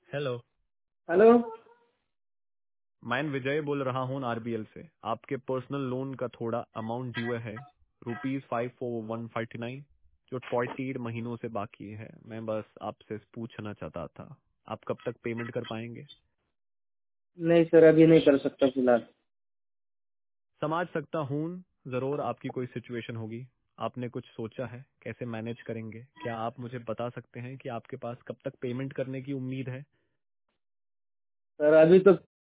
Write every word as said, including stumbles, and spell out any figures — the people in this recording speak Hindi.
हेलो। हेलो। मैं विजय बोल रहा हूँ आरबीएल से। आपके पर्सनल लोन का थोड़ा अमाउंट ड्यू है, rupees five four one forty nine, जो फोर्टी एट महीनों से बाकी है। मैं बस आपसे पूछना चाहता था, आप कब तक पेमेंट कर पाएंगे? नहीं सर, अभी नहीं कर सकता फिलहाल। समझ सकता हूँ, जरूर आपकी कोई सिचुएशन होगी। आपने कुछ सोचा है कैसे मैनेज करेंगे? क्या आप मुझे बता सकते हैं कि आपके पास कब तक पेमेंट करने की उम्मीद है? सर अभी तो